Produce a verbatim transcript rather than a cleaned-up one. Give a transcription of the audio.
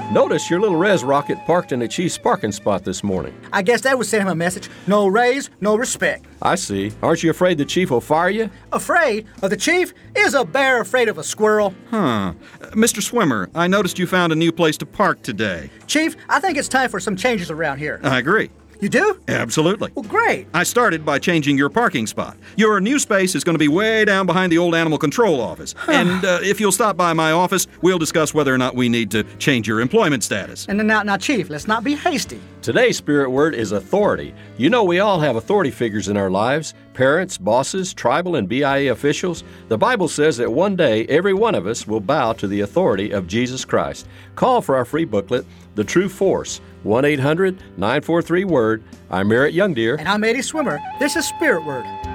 Notice your little res rocket parked in the chief's parking spot this morning. I guess that would send him a message. No raise, no respect. I see. Aren't you afraid the chief will fire you? Afraid of the chief? Is a bear afraid of a squirrel? Huh. Uh, Mister Swimmer, I noticed you found a new place to park today. Chief, I think it's time for some changes around here. I agree. You do? Absolutely. Well, great. I started by changing your parking spot. Your new space is going to be way down behind the old animal control office. and uh, if you'll stop by my office, we'll discuss whether or not we need to change your employment status. And then now, now, Chief, let's not be hasty. Today's spirit word is authority. You know we all have authority figures in our lives. Parents, bosses, tribal and B I A officials. The Bible says that one day every one of us will bow to the authority of Jesus Christ. Call for our free booklet, The True Force, one eight hundred nine four three WORD. I'm Merritt Youngdeer. And I'm Eddie Swimmer. This is Spirit Word.